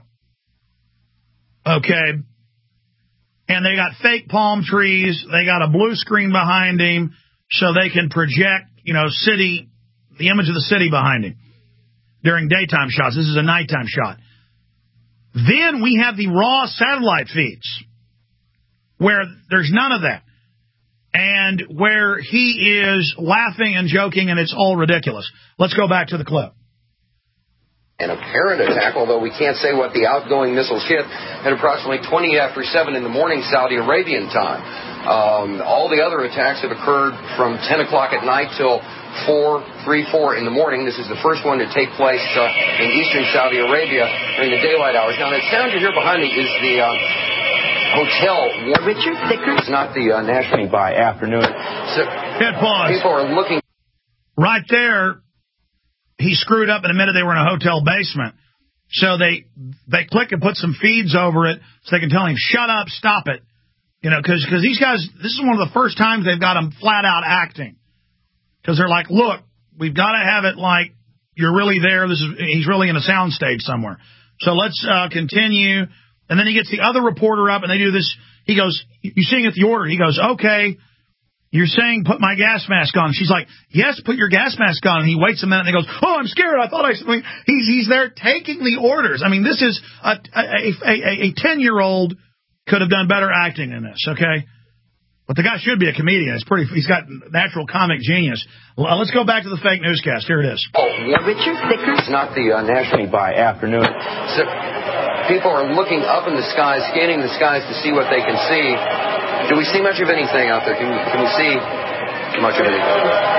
Okay. And they got fake palm trees. They got a blue screen behind him so they can project, you know, city, the image of the city behind him during daytime shots. This is a nighttime shot. Then we have the raw satellite feeds where there's none of that. And where he is laughing and joking, and it's all ridiculous. Let's go back to the clip. An apparent attack, although we can't say what the outgoing missiles hit, at approximately twenty after seven in the morning Saudi Arabian time. Um, all the other attacks have occurred from ten o'clock at night till four, three, four in the morning. This is the first one to take place uh, in eastern Saudi Arabia during the daylight hours. Now, that sound you hear behind me is the uh, hotel. Richard Thicker. It's not the uh, national by afternoon. So, Hit pause. People are looking. Right there, he screwed up and admitted they were in a hotel basement. So they they click and put some feeds over it so they can tell him, shut up, stop it. You know, because because these guys, this is one of the first times they've got him flat out acting. Because they're like, look, we've got to have it like you're really there. This is he's really in a soundstage somewhere. So let's uh, continue. And then he gets the other reporter up, and they do this. He goes, you seeing at the order. He goes, okay, you're saying put my gas mask on. She's like, yes, put your gas mask on. And he waits a minute, and he goes, oh, I'm scared. I thought I... I mean, he's, he's there taking the orders. I mean, this is a, a, a, a ten-year-old could have done better acting in this, okay? But the guy should be a comedian. It's pretty. He's got natural comic genius. Let's go back to the fake newscast. Here it is. Oh, yeah. Richard Thicker. It's not the uh, national by afternoon. So people are looking up in the sky, scanning the skies to see what they can see. Do we see much of anything out there? Can, can we see much of anything?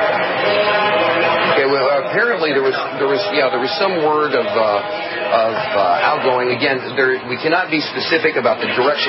Okay. Well, apparently there was there was yeah there was some word of uh, of uh, outgoing. Again, there we cannot be specific about the direction.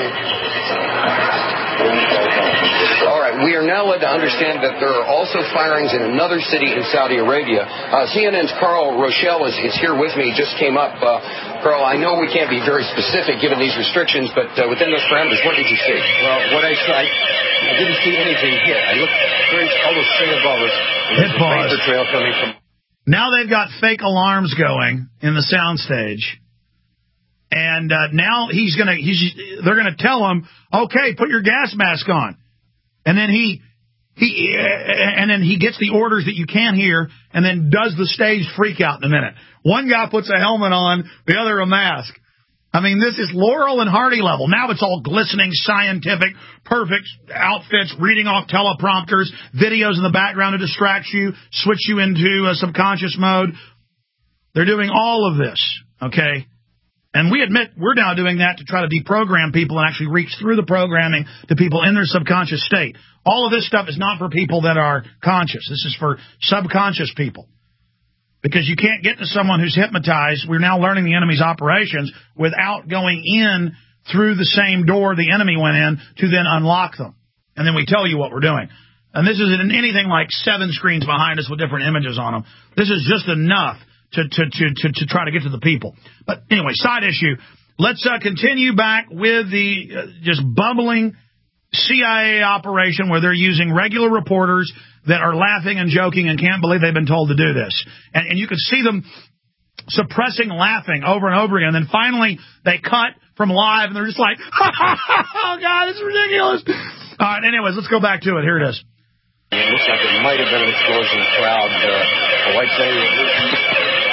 All right, we are now led to understand that there are also firings in another city in Saudi Arabia. Uh, C N N's Carl Rochelle is, is here with me. Just came up. Uh, Carl, I know we can't be very specific given these restrictions, but uh, within those parameters, what did you see? Well, what I saw, I, I didn't see anything hit. I looked very almost straight above us. Hit pause. The trail coming from. Now they've got fake alarms going in the soundstage. And uh, now he's gonna. He's. They're gonna tell him, okay, put your gas mask on. And then he, he, and then he gets the orders that you can't hear, and then does the stage freak out in a minute. One guy puts a helmet on, the other a mask. I mean, this is Laurel and Hardy level. Now it's all glistening, scientific, perfect outfits, reading off teleprompters, videos in the background to distract you, switch you into a subconscious mode. They're doing all of this, okay? And we admit we're now doing that to try to deprogram people and actually reach through the programming to people in their subconscious state. All of this stuff is not for people that are conscious. This is for subconscious people. Because you can't get to someone who's hypnotized. We're now learning the enemy's operations without going in through the same door the enemy went in to then unlock them. And then we tell you what we're doing. And this isn't anything like seven screens behind us with different images on them. This is just enough to, to, to, to, to try to get to the people. But anyway, side issue. Let's uh, continue back with the uh, just bubbling C I A operation where they're using regular reporters that are laughing and joking and can't believe they've been told to do this. And, and you can see them suppressing laughing over and over again. And then finally they cut from live and they're just like, oh, God, it's ridiculous. All right, anyways, let's go back to it. Here it is. It looks like it might have been an explosion crowd. Uh, a white thing.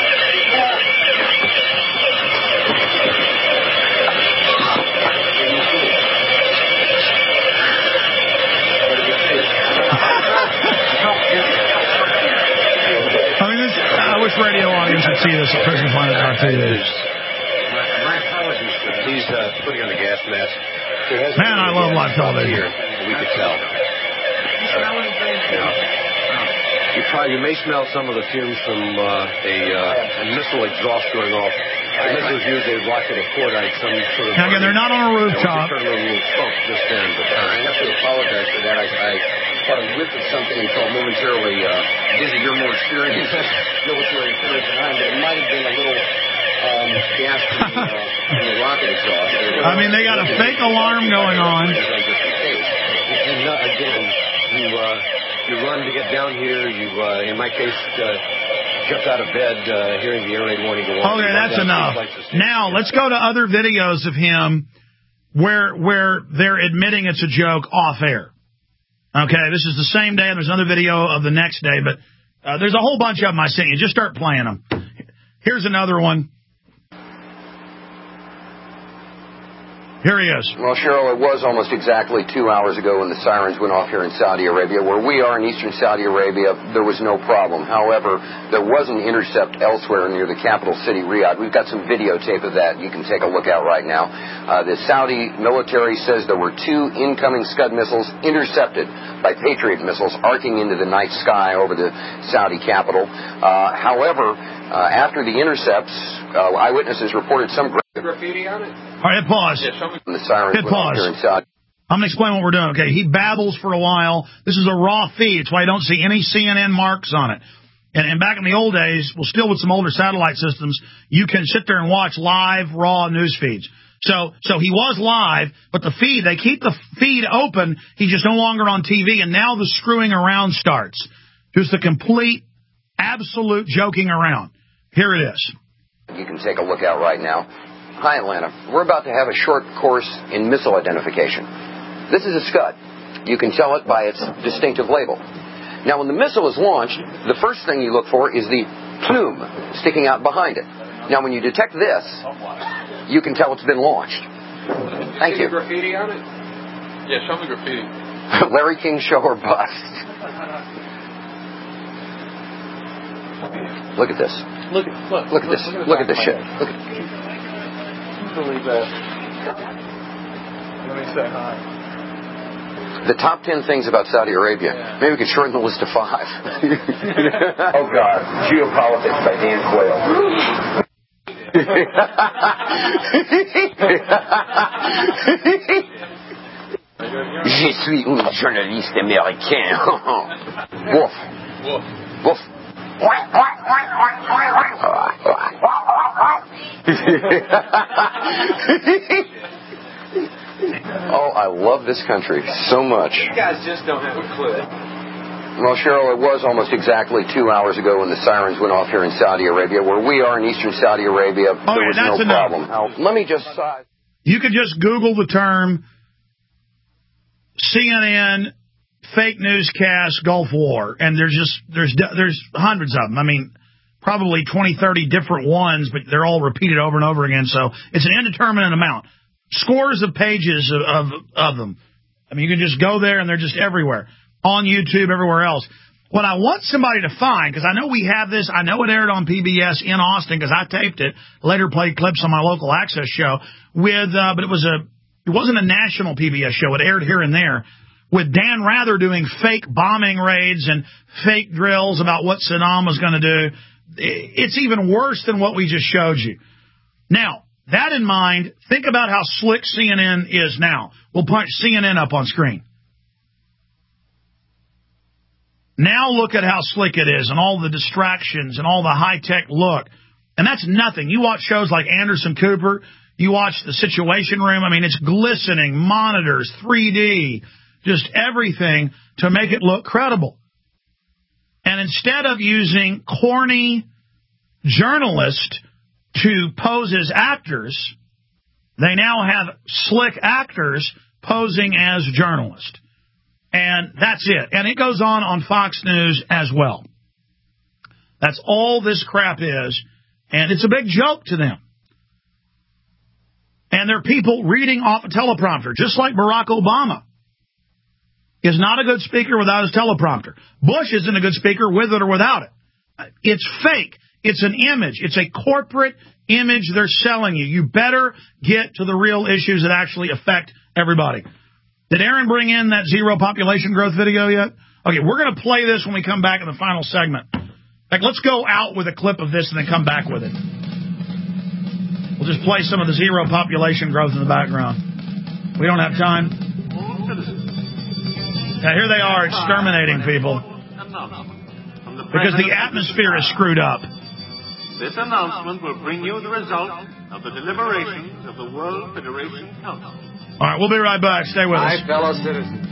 I mean, this, I wish radio audience would see this at prison planet dot t v. My apologies. He's uh, putting on a gas mask. Man, I love live television. Here, we could tell. Uh, you, probably, you may smell some of the fumes from uh, a, uh, a missile exhaust going off. The missiles used a rocket of cordite, some sort of... Now, again, they're not on a rooftop. You know, we just heard a little smoke just then, but uh, I have to apologize for that. I, I thought I witnessed something until momentarily uh, dizzy. You're more experienced military experience than I am, but it might have been a little um, gas from the, uh, from the rocket exhaust. I mean, they got a fake alarm going on. And, uh, again, you, uh, you run to get down here. You, uh, in my case... Uh, jumped out of bed uh, hearing the air raid warning go on. Okay, that's enough. Now, let's go to other videos of him where where they're admitting it's a joke off air. Okay, this is the same day, and there's another video of the next day, but uh, there's a whole bunch of them I sent you. Just start playing them. Here's another one. Here he is. Well, Cheryl, it was almost exactly two hours ago when the sirens went off here in Saudi Arabia. Where we are in eastern Saudi Arabia, there was no problem. However, there was an intercept elsewhere near the capital city, Riyadh. We've got some videotape of that you can take a look at right now. Uh, the Saudi military says there were two incoming Scud missiles intercepted by Patriot missiles arcing into the night sky over the Saudi capital. Uh, however, uh, after the intercepts, uh, eyewitnesses reported some graffiti on it. All right, hit pause. Hit pause. I'm going to explain what we're doing. Okay, he babbles for a while. This is a raw feed. It's why you don't see any C N N marks on it. And, and back in the old days, well, still with some older satellite systems, you can sit there and watch live, raw news feeds. So, so he was live, but the feed, they keep the feed open. He's just no longer on T V, and now the screwing around starts. Just a complete, absolute joking around. Here it is. You can take a look at right now. Hi, Atlanta. We're about to have a short course in missile identification. This is a Scud. You can tell it by its distinctive label. Now, when the missile is launched, the first thing you look for is the plume sticking out behind it. Now, when you detect this, you can tell it's been launched. Thank you. Graffiti on it? Yeah, show me graffiti. Larry King show or bust. Look at this. Look, look, look at this. Look, look at this shit. Look at believe that. Let me say hi. The top ten things about Saudi Arabia. Yeah. Maybe we could shorten the list to five. Oh, God. Geopolitics by Dan Quayle. Je suis un journaliste américain. Wolf. Wolf. Wolf. Oh, I love this country so much. You guys just don't have a clue. Well, Cheryl, it was almost exactly two hours ago when the sirens went off here in Saudi Arabia. Where we are in eastern Saudi Arabia, oh, there was yeah, no enough. problem. Now, let me just... Uh, you could just Google the term C N N fake newscast Gulf War, and there's just there's there's hundreds of them. I mean, probably twenty, thirty different ones, but they're all repeated over and over again. So it's an indeterminate amount. Scores of pages of, of, of them. I mean, you can just go there, and they're just everywhere. On YouTube, everywhere else. What I want somebody to find, because I know we have this, I know it aired on P B S in Austin, because I taped it, later played clips on my local access show, with, uh, but it was a, it wasn't a national P B S show, it aired here and there, with Dan Rather doing fake bombing raids and fake drills about what Saddam was going to do. It's even worse than what we just showed you. Now, that in mind, think about how slick C N N is now. We'll punch C N N up on screen. Now look at how slick it is and all the distractions and all the high-tech look. And that's nothing. You watch shows like Anderson Cooper. You watch The Situation Room. I mean, it's glistening, monitors, three D, just everything to make it look credible. And instead of using corny journalists to pose as actors, they now have slick actors posing as journalists. And that's it. And it goes on on Fox News as well. That's all this crap is. And it's a big joke to them. And there are people reading off a teleprompter, just like Barack Obama is not a good speaker without his teleprompter. Bush isn't a good speaker with it or without it. It's fake. It's an image. It's a corporate image they're selling you. You better get to the real issues that actually affect everybody. Did Aaron bring in that zero population growth video yet? Okay, we're going to play this when we come back in the final segment. Like, let's go out with a clip of this and then come back with it. We'll just play some of the zero population growth in the background. We don't have time. Now, here they are exterminating people because the atmosphere is screwed up. This announcement will bring you the result of the deliberations of the World Federation Council. All right, we'll be right back. Stay with us. Hi, fellow citizens.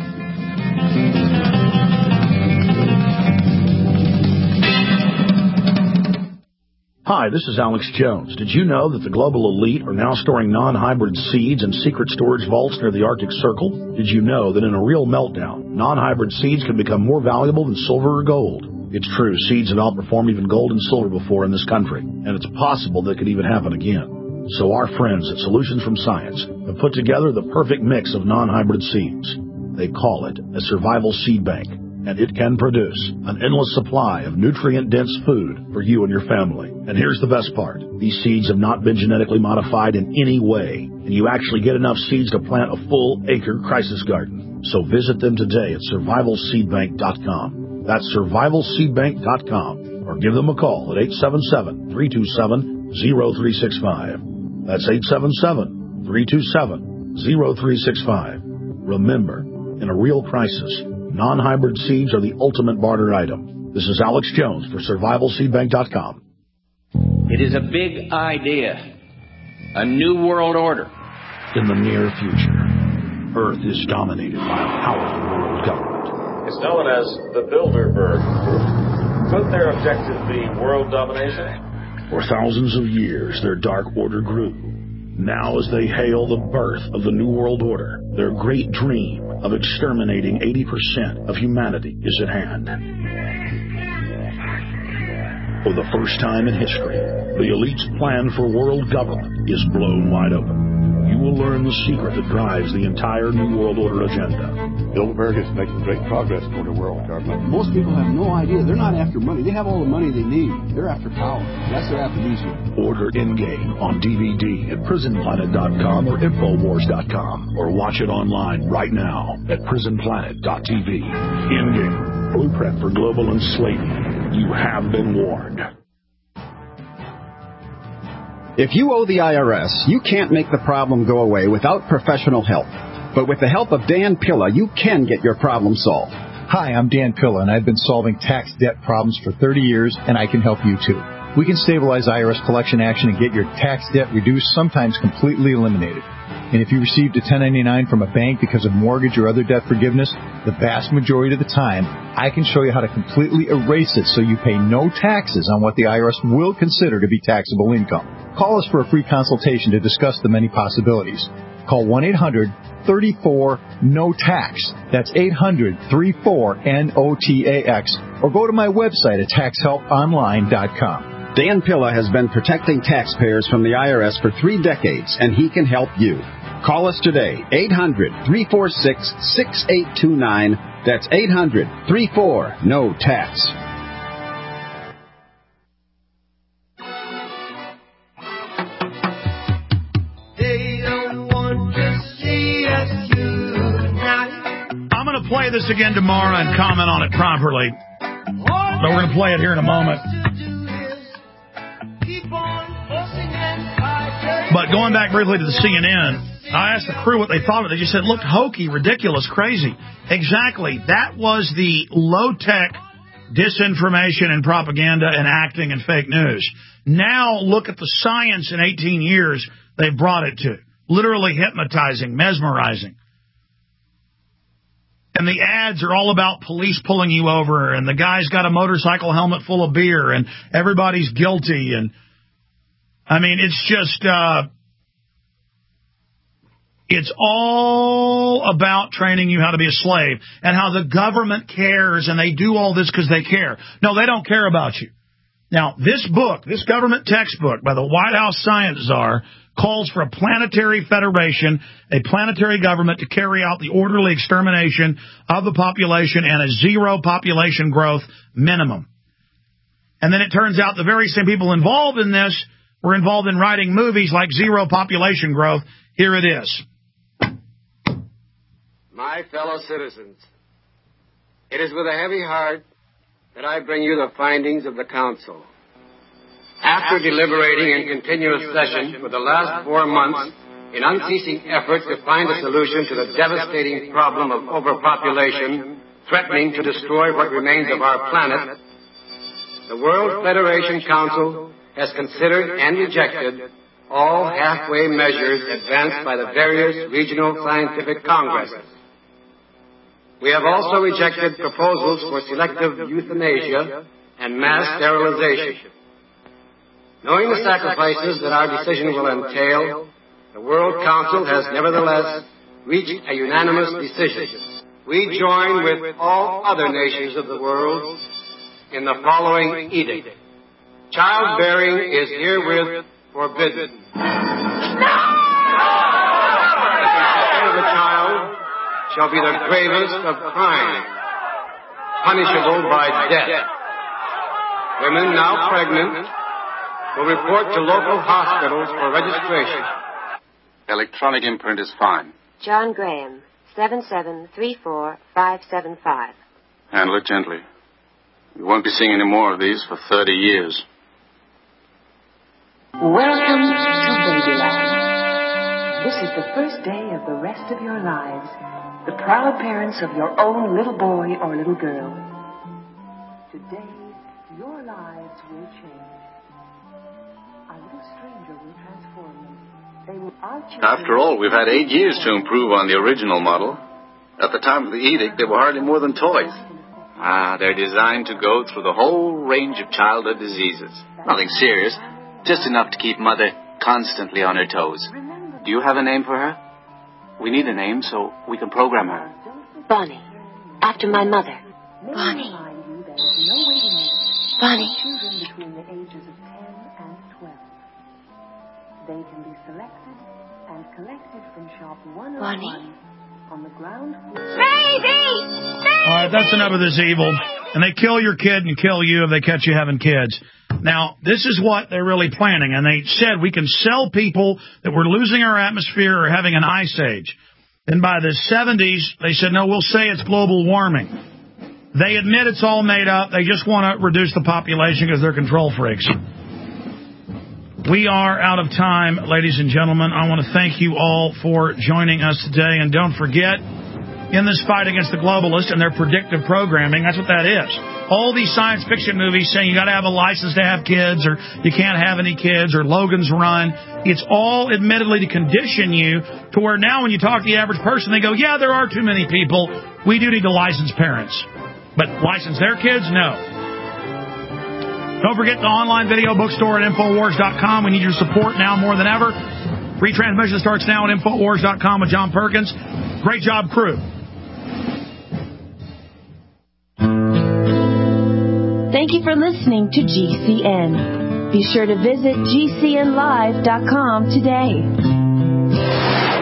Hi, this is Alex Jones. Did you know that the global elite are now storing non-hybrid seeds in secret storage vaults near the Arctic Circle? Did you know that in a real meltdown, non-hybrid seeds can become more valuable than silver or gold? It's true, seeds have outperformed even gold and silver before in this country, and it's possible that could even happen again. So our friends at Solutions from Science have put together the perfect mix of non-hybrid seeds. They call it a survival seed bank, and it can produce an endless supply of nutrient-dense food for you and your family. And here's the best part. These seeds have not been genetically modified in any way, and you actually get enough seeds to plant a full-acre crisis garden. So visit them today at survival seed bank dot com. That's survival seed bank dot com, or give them a call at eight seven seven, three two seven, zero three six five. That's eight seven seven, three two seven, zero three six five. Remember, in a real crisis, non-hybrid seeds are the ultimate barter item. This is Alex Jones for survival seed bank dot com. It is a big idea. A new world order. In the near future, Earth is dominated by a powerful world government. It's known as the Bilderberg Group. Could their objective be world domination? For thousands of years, their dark order grew. Now, as they hail the birth of the New World Order, their great dream of exterminating eighty percent of humanity is at hand. For the first time in history, the elite's plan for world government is blown wide open. You will learn the secret that drives the entire New World Order agenda. Bilderberg is making great progress toward a world government. Most people have no idea. They're not after money. They have all the money they need. They're after power. That's what they're after these people. Order Endgame on D V D at prison planet dot com or infowars dot com, or watch it online right now at prison planet dot t v. Endgame, blueprint for global enslavement. You have been warned. If you owe the I R S, you can't make the problem go away without professional help. But with the help of Dan Pilla, you can get your problem solved. Hi, I'm Dan Pilla, and I've been solving tax debt problems for thirty years, and I can help you too. We can stabilize I R S collection action and get your tax debt reduced, sometimes completely eliminated. And if you received a ten ninety-nine from a bank because of mortgage or other debt forgiveness, the vast majority of the time, I can show you how to completely erase it so you pay no taxes on what the I R S will consider to be taxable income. Call us for a free consultation to discuss the many possibilities. Call one eight hundred, three four, N O T A X. That's eight hundred, three four, N O T A X. Or go to my website at tax help online dot com. Dan Pilla has been protecting taxpayers from the I R S for three decades, and he can help you. Call us today, eight hundred, three four six, six eight two nine. That's eight hundred, three four, N O T A X. I'm going to play this again tomorrow and comment on it properly. But we're going to play it here in a moment. But going back briefly to the C N N, I asked the crew what they thought of it. They just said, looked hokey, ridiculous, crazy. Exactly. That was the low-tech disinformation and propaganda and acting and fake news. Now look at the science in eighteen years they've brought it to. Literally hypnotizing, mesmerizing. And the ads are all about police pulling you over, and the guy's got a motorcycle helmet full of beer, and everybody's guilty. And I mean, it's just, uh, it's all about training you how to be a slave and how the government cares, and they do all this because they care. No, they don't care about you. Now, this book, this government textbook by the White House science czar, calls for a planetary federation, a planetary government to carry out the orderly extermination of the population and a zero population growth minimum. And then it turns out the very same people involved in this were involved in writing movies like Zero Population Growth. Here it is. My fellow citizens, it is with a heavy heart that I bring you the findings of the Council. After deliberating in continuous session for the last four months in unceasing effort to find a solution to the devastating problem of overpopulation threatening to destroy what remains of our planet, the World Federation Council has considered and rejected all halfway measures advanced by the various regional scientific congresses. We have also rejected proposals for selective euthanasia and mass sterilization. Knowing the sacrifices that our decision will entail, the World Council has nevertheless reached a unanimous decision. We join with all other nations of the world in the following edict. Childbearing is herewith forbidden. No! The conception of a child shall be the gravest of crimes, punishable by death. Women now pregnant will report to local hospitals for registration. Electronic imprint is fine. John Graham, seven seven three four five seven five. Handle it gently. We won't be seeing any more of these for thirty years. Welcome to Babyland. This is the first day of the rest of your lives, the proud parents of your own little boy or little girl. Today, your lives will change. A little stranger will transform them. They will outshine. After all, we've had eight years to improve on the original model. At the time of the edict, they were hardly more than toys. Ah, they're designed to go through the whole range of childhood diseases. Nothing serious, just enough to keep Mother constantly on her toes. Do you have a name for her? We need a name so we can program her. Bonnie, after my mother. Bonnie. Bonnie. Children between the ages of ten and twelve. They can be selected and collected from shop one oh one on the ground floor. Baby! All right, that's enough of this evil. And they kill your kid and kill you if they catch you having kids. Now, this is what they're really planning. And they said we can sell people that we're losing our atmosphere or having an ice age. Then by the seventies, they said, no, we'll say it's global warming. They admit it's all made up. They just want to reduce the population because they're control freaks. We are out of time, ladies and gentlemen. I want to thank you all for joining us today. And don't forget, in this fight against the globalists and their predictive programming, that's what that is. All these science fiction movies saying you got to have a license to have kids, or you can't have any kids, or Logan's Run. It's all admittedly to condition you to where now when you talk to the average person, they go, yeah, there are too many people. We do need to license parents. But license their kids? No. Don't forget the online video bookstore at Infowars dot com. We need your support now more than ever. Free transmission starts now at Infowars dot com with John Perkins. Great job, crew. Thank you for listening to G C N. Be sure to visit G C N live dot com today.